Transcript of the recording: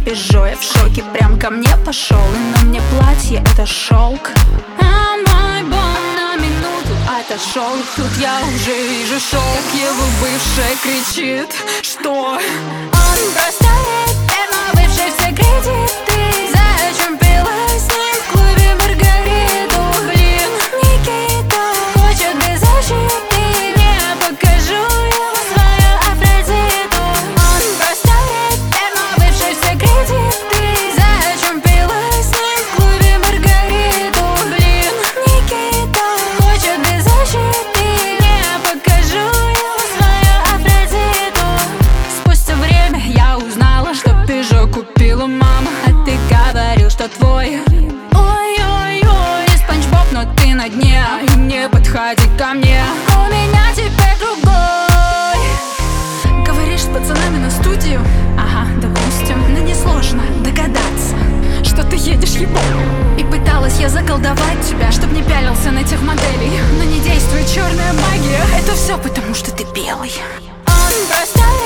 Пежо, я в шоке, прям ко мне пошел. И на мне платье, это шелк. А мой бом на минуту отошел. Тут я уже вижу шоу, как его бывшая кричит, что он просто верно бывший все кредиты. Зачем пила с ним в клубе Маргариту? Блин, Никита хочет без защиты. Не покажу ему свою Афродиту. Он просто верно бывший все кредиты. Зачем пила с ним в клубе Маргариту? Блин, Никита хочет без защиты. Не покажу ему свою Афродиту. Спустя время я узнала, что Пежо купила мама. А ты говорил, что твой ой-ой-ой, Спанч Боб, но ты на дне. И не подходи ко мне, у меня теперь другой. Говоришь с пацанами на студию? Ага, допустим. Но несложно догадаться, что ты едешь ебом. И пыталась я заколдовать тебя, чтоб не пялился на тех моделей. Но не действует черная магия. Это все потому, что ты белый. Он просто